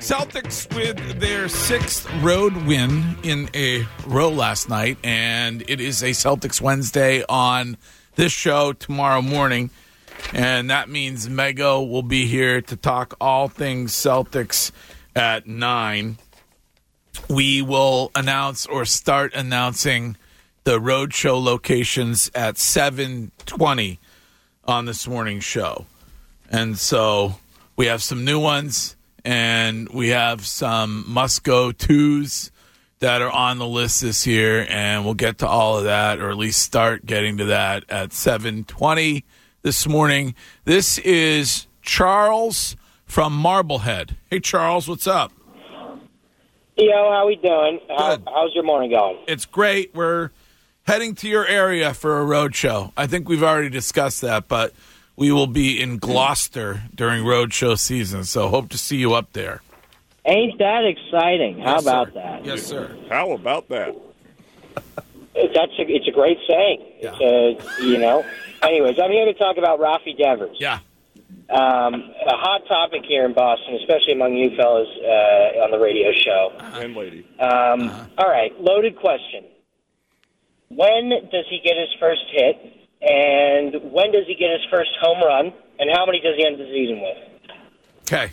Celtics with their sixth road win in a row last night, and it is a Celtics Wednesday on this show tomorrow morning, and that means Mego will be here to talk all things Celtics at 9. We will announce or start announcing the road show locations at 7:20 on this morning's show. And so we have some new ones, and we have some must-go twos that are on the list this year, and we'll get to all of that, or at least start getting to that at 7:20 this morning. This is Charles from Marblehead. Hey, Charles, what's up? Yo, how we doing? Good. How's your morning going? It's great. We're heading to your area for a road show. I think we've already discussed that, but we will be in Gloucester during road show season, so hope to see you up there. Ain't that exciting? How Yes, about sir. that? Yes, sir. How about that? It's a great saying. Yeah. Anyways, I'm here to talk about Rafi Devers. Yeah. A hot topic here in Boston, especially among you fellas on the radio show. And lady. All right, loaded question. When does he get his first hit? And when does he get his first home run? And how many does he end the season with? Okay.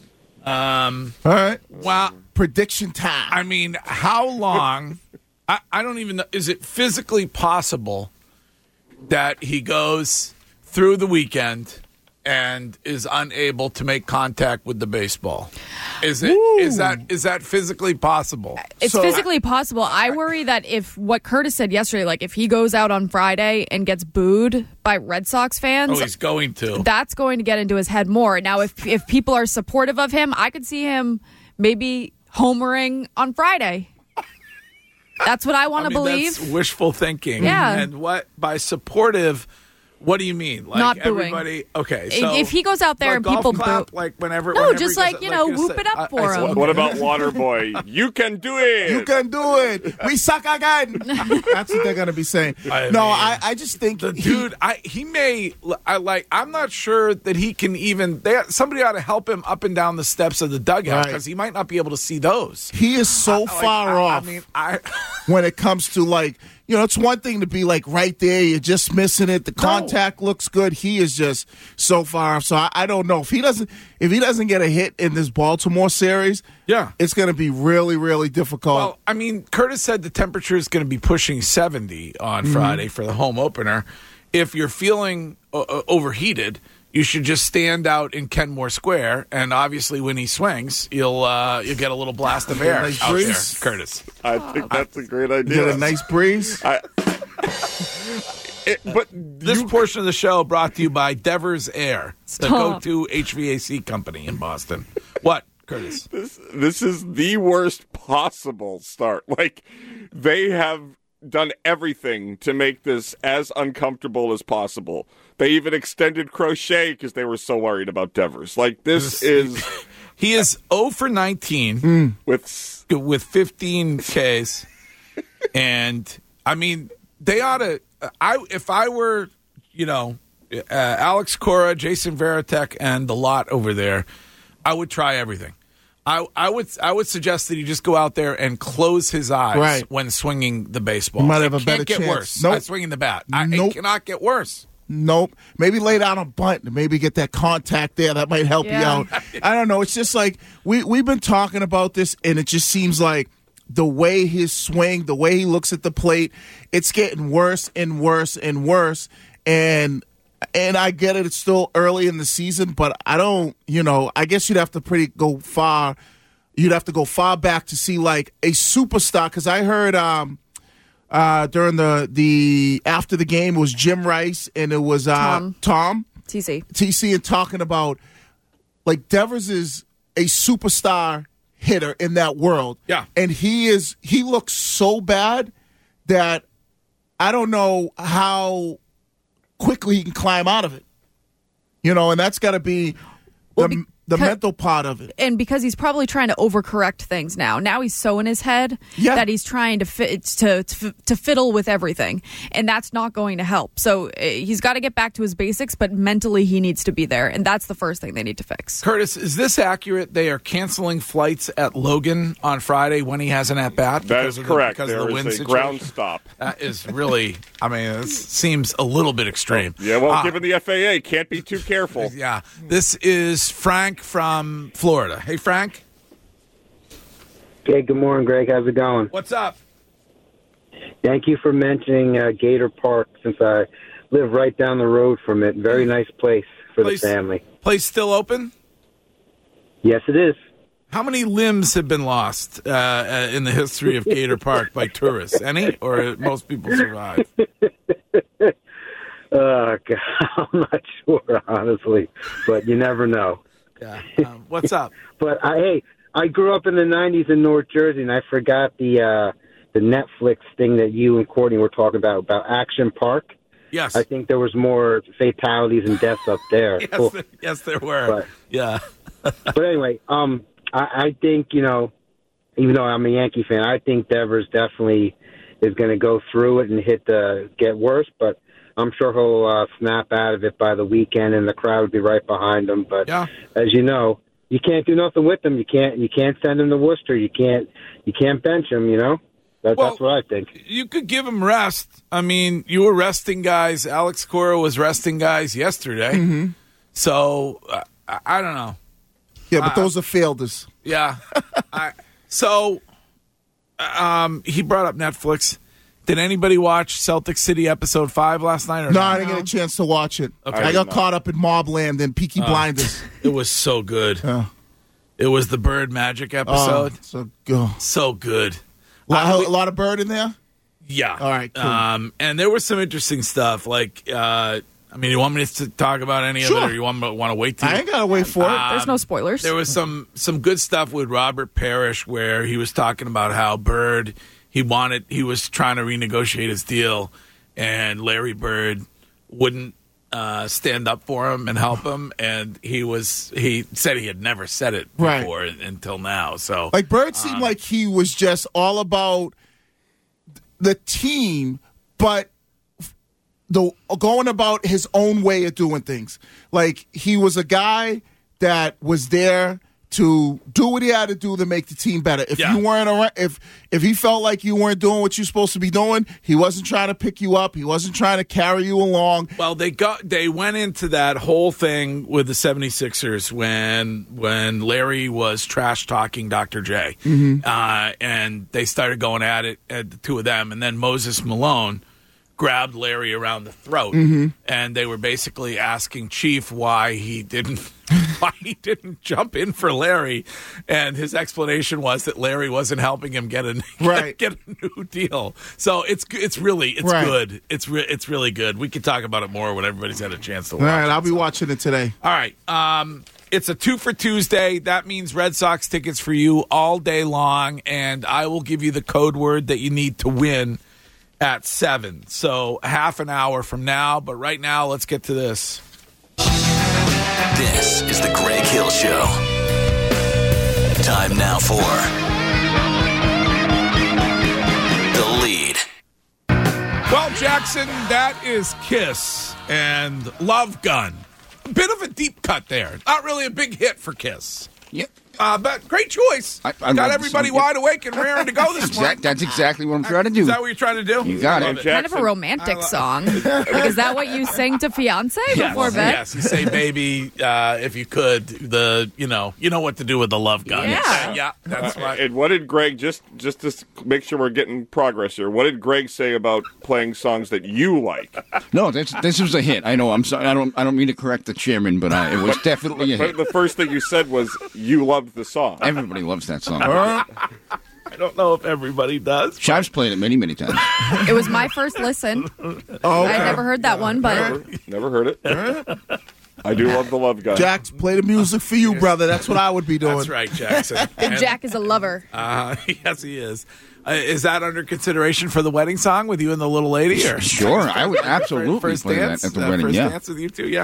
All right. Well, Prediction time. I mean, how long? I don't even know. Is it physically possible that he goes through the weekend and is unable to make contact with the baseball? Is that physically possible? It's physically possible. I worry that if what Curtis said yesterday, like if he goes out on Friday and gets booed by Red Sox fans, He's going to. that's going to get into his head more. Now, if people are supportive of him, I could see him maybe homering on Friday. That's what I want to believe. That's wishful thinking. Yeah. And what by supportive? What do you mean? Like Not booing. everybody? Okay. So If he goes out there like and golf people clap, boo, like whenever. No, whenever just he does like, you're whoop saying- it up for him. What about Waterboy? You can do it. You can do it. We suck again. That's what they're going to be saying. I just think The dude, I'm not sure that he can even. Somebody ought to help him up and down the steps of the dugout Right. because he might not be able to see those. he is so far off when it comes to it's one thing to be like right there, you're just missing it. The contact looks good. He is just so far off. So I don't know if he doesn't get a hit in this Baltimore series. Yeah. It's going to be really, really difficult. Well, I mean, Curtis said the temperature is going to be pushing 70 on Friday for the home opener. If you're feeling overheated, you should just stand out in Kenmore Square, and obviously when he swings, you'll get a little blast of air Nice out there, breeze. Curtis. I think that's a great Get idea. a nice breeze. But This portion of the show brought to you by Devers Air, the Stop. go-to HVAC company in Boston. What, Curtis? this is the worst possible start. Like, they have done everything to make this as uncomfortable as possible. They even extended Crochet because they were so worried about Devers. Like, this is He is 0 for 19 with 15 Ks, and I mean they ought to. If I were, Alex Cora, Jason Varitek, and the lot over there, I would try everything. I would suggest that he just go out there and close his eyes Right. when swinging the baseball. He might have It a better can't get chance. worse. Nope. Not swinging the bat. Nope. It cannot get worse. Nope. Maybe lay down a bunt and maybe get that contact there. That might help you Yeah. out. I don't know. It's just like we've been talking about this, and it just seems like the way his swing, the way he looks at the plate, it's getting worse and worse and worse. And I get it. It's still early in the season, but I don't. I guess you'd have to go far. You'd have to go far back to see like a superstar. Because I heard during the after the game it was Jim Rice and it was Tom TC. and talking about like Devers is a superstar hitter in that world. Yeah. And he looks so bad that I don't know how quickly he can climb out of it. And that's got to be the mental part of it. And because he's probably trying to overcorrect things now. Now he's so in his head that he's trying to fiddle with everything, and that's not going to help. So he's got to get back to his basics, but mentally he needs to be there, and that's the first thing they need to fix. Curtis, is this accurate? They are canceling flights at Logan on Friday when he has an at-bat? That is correct. Because there of the is wind a situation? ground stop. That is really, I mean, it seems a little bit extreme. Yeah, well, given the FAA, can't be too careful. Yeah. This is Frank from Florida. Hey, Frank. Hey, good morning, Greg. How's it going? What's up? Thank you for mentioning Gator Park, since I live right down the road from it. Very nice place for the family. Place still open? Yes, it is. How many limbs have been lost in the history of Gator Park by tourists? Any? Or most people survive? God, I'm not sure, honestly, but you never know. Yeah. What's up? But I grew up in the '90s in North Jersey, and I forgot the Netflix thing that you and Courtney were talking about Action Park. Yes. I think there was more fatalities and deaths up there. Yes, there were. Yeah. But anyway, I think, even though I'm a Yankee fan, I think Devers definitely is going to go through it and get worse, but I'm sure he'll snap out of it by the weekend, and the crowd will be right behind him. But as you know, you can't do nothing with him. You can't send him to Worcester. You can't bench him. That's what I think. You could give him rest. I mean, you were resting guys. Alex Cora was resting guys yesterday. Mm-hmm. So I don't know. Yeah, but those are failures. Yeah. He brought up Netflix. Did anybody watch Celtic City episode 5 last night? No, I didn't get a chance to watch it. Okay. I got caught up in Mobland and Peaky Blinders. It was so good. It was the Bird Magic episode. So good. A lot of Bird in there? Yeah. All right, cool. And there was some interesting stuff. Like, you want me to talk about any of it, or you want to wait till I ain't got to wait for it. There's no spoilers. There was some good stuff with Robert Parrish where he was talking about how Bird, he was trying to renegotiate his deal, and Larry Bird wouldn't stand up for him and help him, and he said he had never said it before until now. So, like, Bird seemed like he was just all about the team, but going about his own way of doing things. Like, he was a guy that was there to do what he had to do to make the team better. If you weren't around, if he felt like you weren't doing what you're supposed to be doing, he wasn't trying to pick you up. He wasn't trying to carry you along. Well, they went into that whole thing with the 76ers when Larry was trash talking Dr. J, and they started going at it, at the two of them, and then Moses Malone grabbed Larry around the throat, and they were basically asking Chief why he didn't jump in for Larry, and his explanation was that Larry wasn't helping him get a new deal. So it's good. It's really good. We can talk about it more when everybody's had a chance to watch. All right, I'll be watching it today. All right. It's a 2 for Tuesday. That means Red Sox tickets for you all day long, and I will give you the code word that you need to win at 7. So half an hour from now, but right now, let's get to this. This is the Greg Hill Show. Time now for The Lead. Well, Jackson, that is Kiss and Love Gun. A bit of a deep cut there. Not really a big hit for Kiss. Yep. But great choice. Got everybody wide awake and raring to go this morning. That's exactly what I'm trying to do. Is that what you're trying to do? You got it. Kind of a romantic song. Like, is that what you sang to fiance before bed? Yes, you say, baby, if you could, you know what to do with the love gun. Yeah, that's right. And what did Greg, just to make sure we're getting progress here, what did Greg say about playing songs that you like? No, this was a hit. I know. I'm sorry. I don't mean to correct the chairman, but it was definitely a hit. But the first thing you said was you loved the song. Everybody loves that song. I don't know if everybody does. Shiv's played it many, many times. It was my first listen. I never heard that one, but Never heard it. I do love the Love Gun. Jack, play the music for you, brother. That's what I would be doing. That's right, Jackson. and Jack is a lover. Yes, he is. Is that under consideration for the wedding song with you and the little lady? Or Sure, I would absolutely first play dance, that at the wedding. First Yeah, dance with you two. Yeah.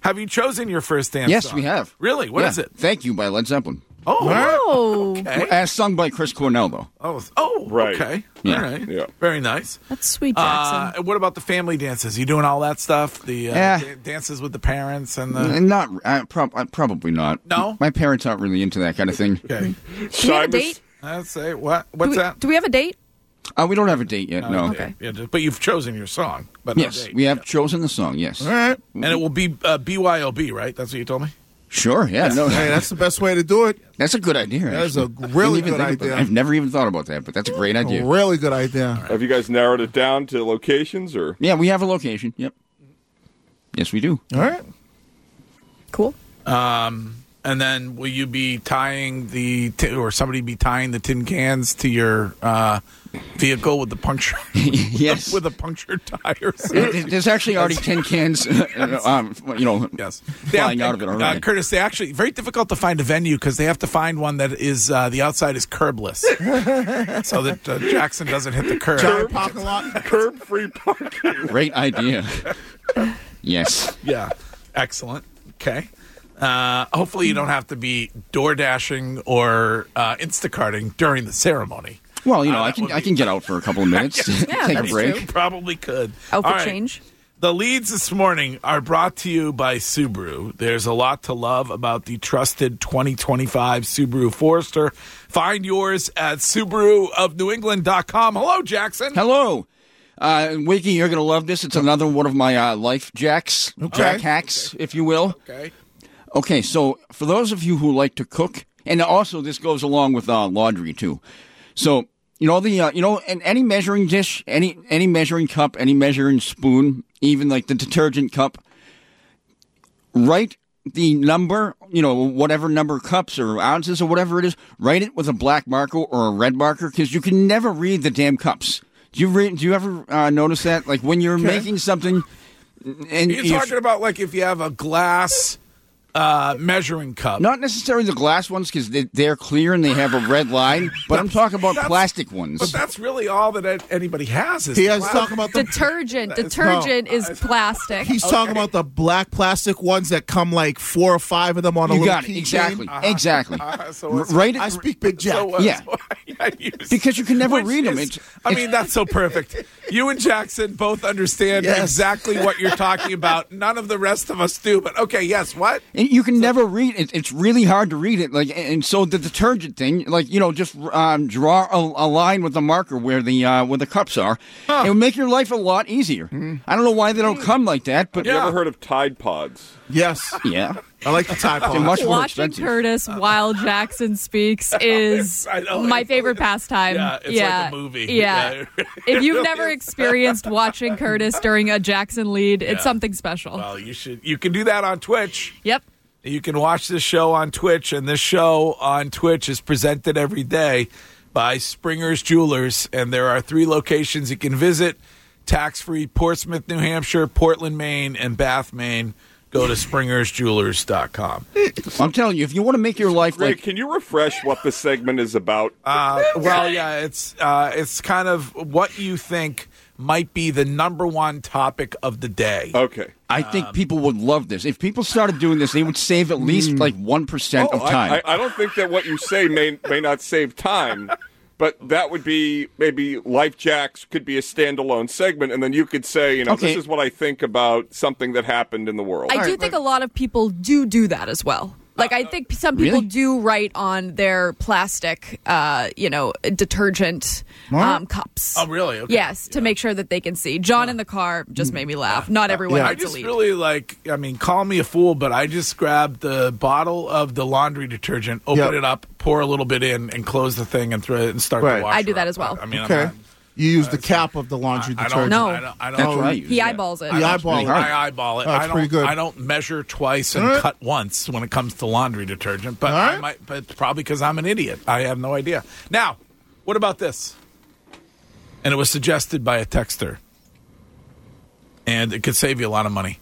Have you chosen your first dance Yes, song? we have. Really? What is it? Thank You by Led Zeppelin. Oh, Okay. As sung by Chris Cornell, though. Oh, Right. okay. Yeah. All right. Yeah. Very nice. that's sweet, Jackson. And what about the family dances? You doing all that stuff? The dances with the parents and the. Not, probably not. No? My parents aren't really into that kind of thing. Okay. Do we have a date? I'd say what? What's that? Do we have a date? We don't have a date yet, no. Okay. Yeah, but you've chosen your song. But no Yes, date. we have chosen the song, yes. All right. And it will be BYOB, right? That's what you told me? Sure, yeah. No, Hey, that's the best way to do it. that's a good idea. That is a actually. really Didn't even good think about idea. that. I've never even thought about that, but that's a great idea. A really good idea. Have you guys narrowed it down to locations or? Yeah, we have a location, yep. Yes, we do. All right. Cool. And then will you be tying or somebody be tying the tin cans to your vehicle with the puncture? Yes. with the punctured tires. There's actually already 10 cans, Yes. flying out of it already. Curtis, they actually very difficult to find a venue because they have to find one that is the outside is curbless, so that Jackson doesn't hit the curb. Giant parking lot. Curb-free parking. Great idea. Yes. Yeah, excellent. Okay. Hopefully you don't have to be door dashing or Instacarting during the ceremony. Well, that would I can get out for a couple of minutes, Yeah, take a that's break. true. You probably could. Outfit All right. change. The leads this morning are brought to you by Subaru. There's a lot to love about the trusted 2025 Subaru Forester. Find yours at SubaruofNewEngland.com. Hello, Jackson. Hello. Wiki, you're going to love this. It's another one of my life jack hacks, if you will. Okay. Okay, so for those of you who like to cook, and also this goes along with laundry too. So and any measuring dish, any measuring cup, any measuring spoon, even like the detergent cup, write the number, whatever number cups or ounces or whatever it is, write it with a black marker or a red marker because you can never read the damn cups. Do you ever notice that? Like when you're making something, and You're talking about like if you have a glass measuring cup. not necessarily the glass ones because they're clear and they have a red line, but I'm talking about plastic ones. But that's really all that anybody has. Is He is glass. talking about the. Detergent. Detergent is plastic. He's talking about the black plastic ones that come like 4 or 5 of them on a You little got it. keychain. Exactly. Exactly. So what's- Write it. I speak Big Jack. So, Yeah. Because you can never Which read them. is- I mean, that's so perfect. You and Jackson both understand Yes. exactly what you're talking about. None of the rest of us do. But okay, yes, what? And you can never read it. It's really hard to read it. And so the detergent thing, just draw a line with a marker where the cups are. It would make your life a lot easier. I don't know why they don't come like that, but You ever heard of Tide Pods? Yes. yeah, I like the Tide they're Pods. much more Watching expensive. Curtis while Jackson speaks is I know, my it's- favorite pastime. Yeah, it's like a movie. Yeah. Yeah. If you've never experienced watching Curtis during a Jackson lead, it's something special. Well, you should. You can do that on Twitch. Yep. You can watch this show on Twitch, and this show on Twitch is presented every day by Springer's Jewelers, and there are 3 locations you can visit: tax-free Portsmouth, New Hampshire, Portland, Maine, and Bath, Maine. Go to SpringersJewelers.com. I'm telling you, if you want to make your life Greg, like can you refresh what the segment is about? Well, yeah, it's kind of what you think might be the number one topic of the day. Okay. I think people would love this. If people started doing this, they would save at least like 1% of time. I don't think that what you say may not save time, but that would be maybe Life Jacks could be a standalone segment, and then you could say, Okay. this is what I think about something that happened in the world. I do think a lot of people do that as well. Like, I think some people Really? do write on their plastic, detergent cups. Oh, really? Okay. Yes, to make sure that they can see. John in the car just made me laugh. Not everyone I needs a just lead. really call me a fool, but I just grabbed the bottle of the laundry detergent, open it up, pour a little bit in, and close the thing and throw it and start Right. the washer. I do that up. as well. I mean, Okay. I'm You use the cap of the laundry not, detergent. No. I don't, That's what I use. He yeah. eyeballs it. You eyeball really it. hard. I eyeball it. Oh, it's pretty good. I don't measure twice and All right. cut once when it comes to laundry detergent, but All right. I might. But it's probably because I'm an idiot. I have no idea. Now, what about this? And it was suggested by a texter, and it could save you a lot of money.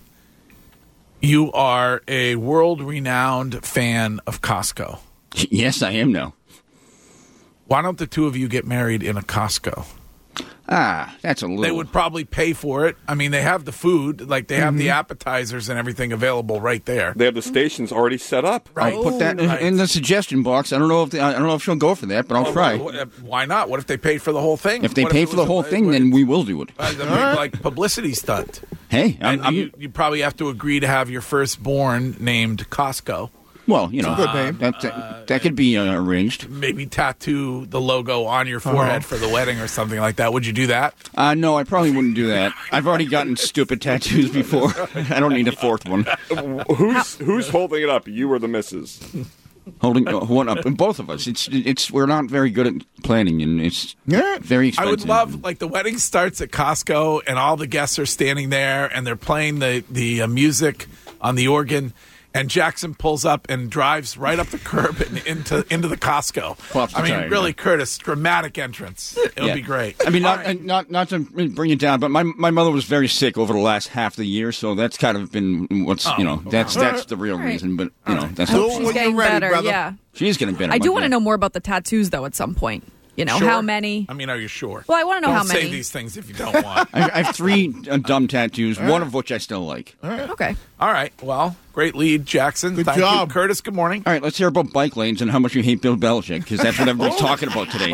You are a world-renowned fan of Costco. Yes, I am now. Why don't the two of you get married in a Costco? That's a little. They would probably pay for it. I mean, they have the food, like they have the appetizers and everything available right there. They have the stations already set up. Right. I'll put that in the suggestion box. I don't know if she'll go for that, but I'll try. Why not? What if they paid for the whole thing? If they pay for the whole thing, then we will do it. Like publicity stunt. Hey, you probably have to agree to have your firstborn named Costco. Well, good name. That could be arranged. Maybe tattoo the logo on your forehead for the wedding or something like that. Would you do that? No, I probably wouldn't do that. I've already gotten stupid tattoos before. I don't need a fourth one. Who's holding it up? You or the missus? Holding one up, and both of us. It's we're not very good at planning, and it's very expensive. I would love, like, the wedding starts at Costco, and all the guests are standing there, and they're playing the music on the organ. And Jackson pulls up and drives right up the curb and into the Costco. I mean, really, Curtis, dramatic entrance. It would be great. I mean, not to bring it down, but my mother was very sick over the last half of the year, so that's kind of been what's that's the real reason. But that's she's getting better. brother. Yeah, she's getting better. I do want to know more about the tattoos though. At some point. Sure? How many? I mean, are you sure? Well, I want to know Don't how many. say these things if you don't want. I have 3 dumb tattoos, one of which I still like. Okay. All right. Well, great lead, Jackson. Good Thank job. you. Curtis, good morning. All right, let's hear about bike lanes and how much you hate Bill Belichick, because that's what everybody's talking about today.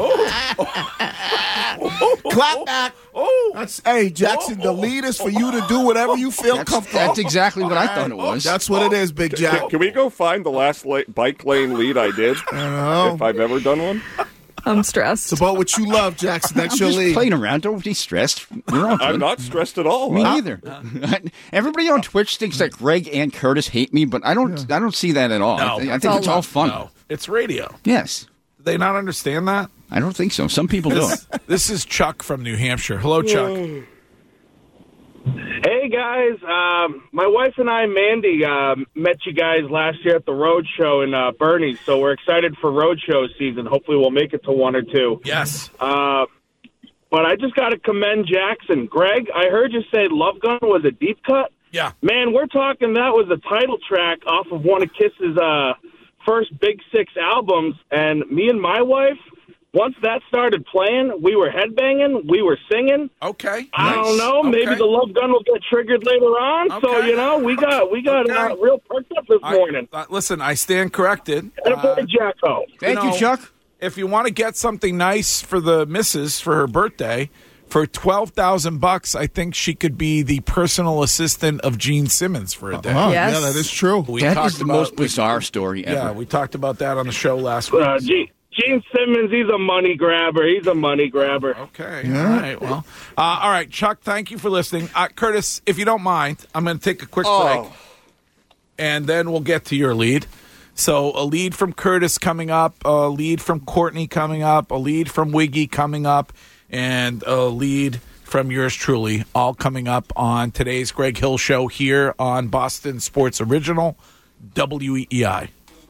Clap back. Hey, Jackson, the lead is for you to do whatever you feel comfortable. That's exactly what I thought it was. That's what it is, Big Jack. Can we go find the last bike lane lead I did? know. If I've ever done one. I'm stressed. It's about what you love, Jackson. That's I'm your just lead. playing around. Don't be stressed. We're all I'm good. not stressed at all. Me neither. Everybody on Twitch thinks that Greg and Curtis hate me, but I don't see that at all. No. I think it's all fun. No, it's radio. Yes. Do they not understand that? I don't think so. Some people do. This is Chuck from New Hampshire. Hello, Chuck. Hey, guys. My wife and I, Mandy, met you guys last year at the Road Show in Bernie's, so we're excited for Road Show season. Hopefully we'll make it to 1 or 2. Yes. But I just got to commend Jackson. Greg, I heard you say Love Gun was a deep cut. Yeah. Man, we're talking that was a title track off of one of Kiss's first Big 6 albums, and me and my wife, once that started playing, we were headbanging, we were singing. Okay. I don't know. Okay. Maybe the Love Gun will get triggered later on. Okay. So, we got real perked up this morning. Listen, I stand corrected. And a Jacko. Thank you, Chuck. If you want to get something nice for the missus for her birthday, for $12,000, I think she could be the personal assistant of Gene Simmons for a day. Yes. Yeah, that is true. That is the most bizarre story ever. Yeah, we talked about that on the show last week. Gene Simmons, he's a money grabber. Okay. All right. Well, all right, Chuck, thank you for listening. Curtis, if you don't mind, I'm going to take a quick break, and then we'll get to your lead. So a lead from Curtis coming up, a lead from Courtney coming up, a lead from Wiggy coming up, and a lead from yours truly, all coming up on today's Greg Hill Show here on Boston Sports Original, WEEI.